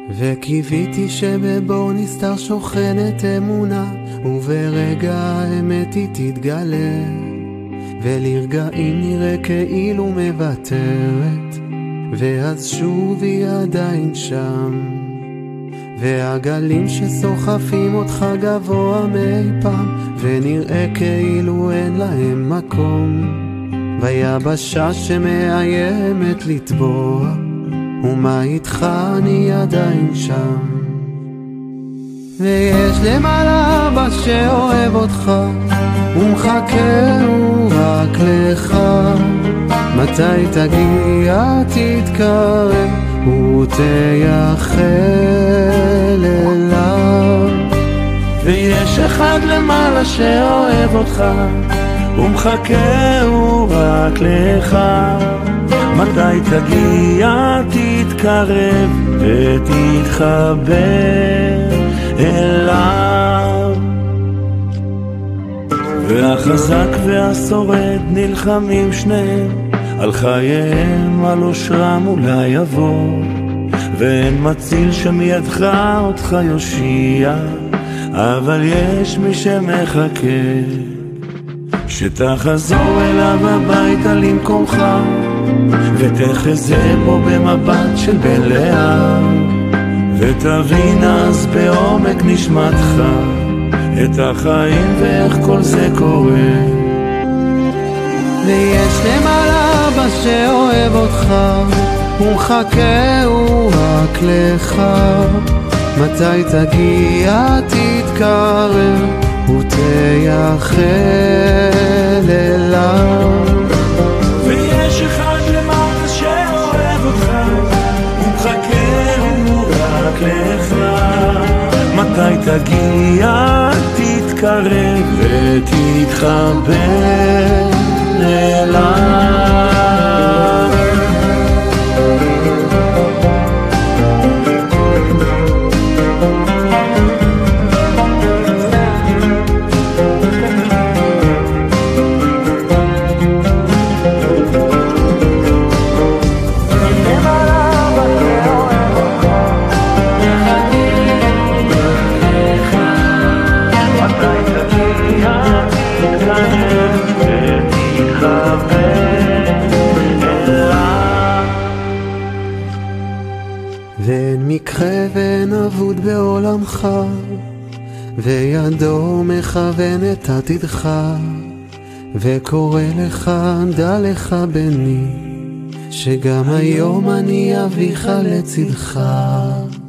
וקיוויתי שבבור נסתר שוכנת אמונה, וברגע האמת היא תתגלה, ולרגעים נראה כאילו מוותרת, ואז שוב היא עדיין שם. והגלים שסוחפים אותך גבוה מאי פעם, ונראה כאילו אין להם מקום, ויבשה שמאיימת לטבוע, ומה איתך אני עדיין שם. ויש למעלה אבא שאוהב אותך, ומחכה הוא רק לך, מתי תגיע תתקרב ותייחל אליו. ויש אחד למעלה שאוהב אותך, ומחכה הוא רק לך, מתי תגיע תתקרב ותתחבר אליו. והחזק והשורד נלחמים שניהם על חייהם, על אושרם אולי יבוא, ואין מציל שמידך אותך יושיע, אבל יש מי שמחכה שתחזור אליו הביתה למקומך, ותחזה בו במבט של בן לאה, ותבין אז בעומק נשמתך את החיים ואיך כל זה קורה. ויש למעלה אבא שאוהב אותך, ומחכה הוא רק לך, מתי תגיע תתקרב ותייחל אליו. ויש אחד למעלה שאוהב אותך, ומחכה הוא רק לך, מתי תגיע תתקרב ותתחבר אליו. ואין מקרה ואין אבוד בעולמך, וידו מכוון את עתידך, וקורא לך דע לך בני, שגם היום אני אביך לצדך.